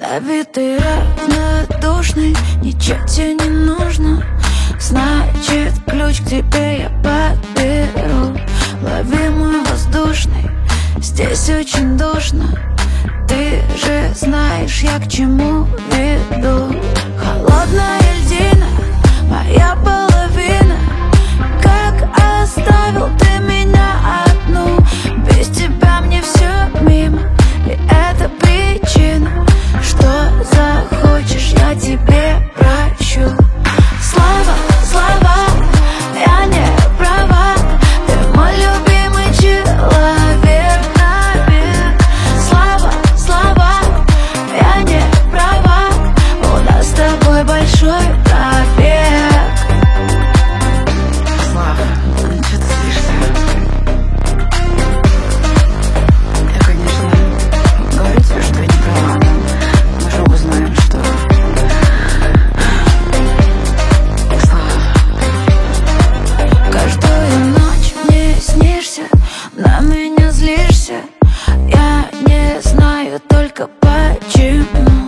Забитый, равнодушный, ничего тебе не нужно. Значит, ключ к тебе я подберу. Лови мой воздушный, здесь очень душно. Ты же знаешь, я к чему веду. Холодная льдина, моя половина. Как оставил ты меня одну? Без тебя мне все мимо. И это причина, что захочешь, я тебе прощу. Слава, слова, я не права. Ты мой любимый человек навек. Слава, слова, я не права. У нас с тобой большой пробег. Слава, ну что ты злишься? Я, конечно, говорю тебе, что я не права, но мы же оба знаем, что... Слава. Каждую ночь мне снишься, на меня злишься. Я не знаю только почему.